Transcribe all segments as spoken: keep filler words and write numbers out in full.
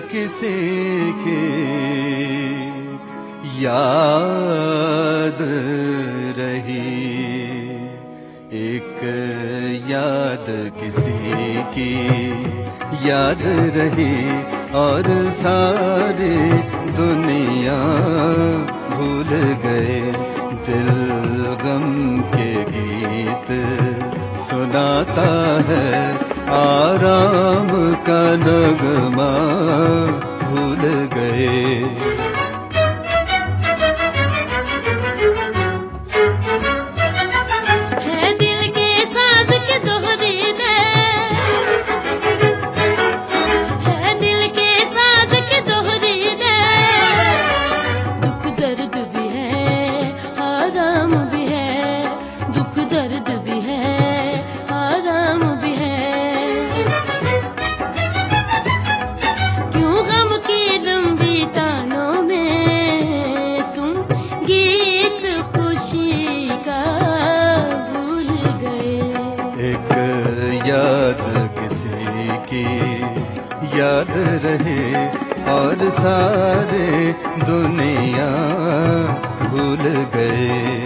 किसी की याद रही, एक याद किसी की याद रही और सारी दुनिया भूल गए। दिल गम के गीत सुनाता है, आराम का नगमा भूल गए। याद रहे और सारे दुनिया भूल गए।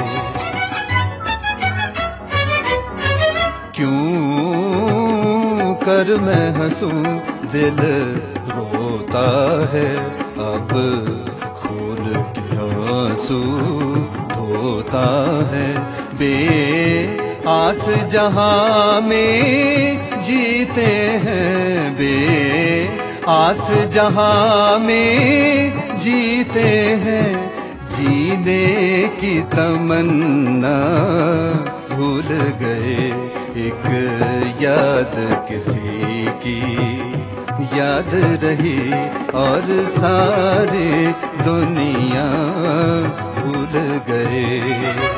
क्यों कर मैं हंसूं दिल रोता है, अब खून के आंसू धोता है। बे आस जहां में जीते हैं, बे आस जहां में जीते हैं। जीने की तमन्ना भूल गए। एक याद किसी की याद रही और सारी दुनिया भूल गए।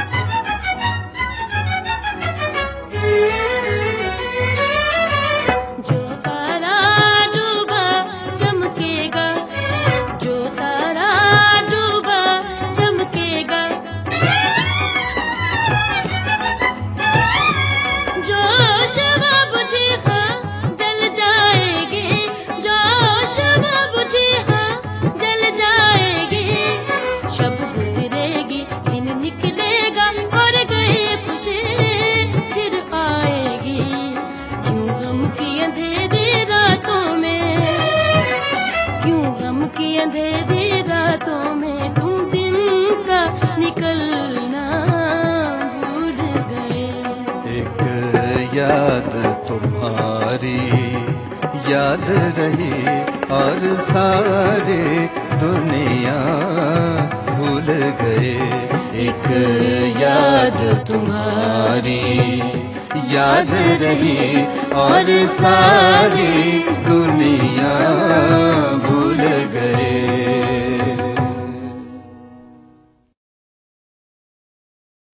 अंधेरी रातों में तुम दिन का निकलना भूल गए। एक याद तुम्हारी याद रही और सारी दुनिया भूल गए। एक याद तुम्हारी याद रही और सारी दुनिया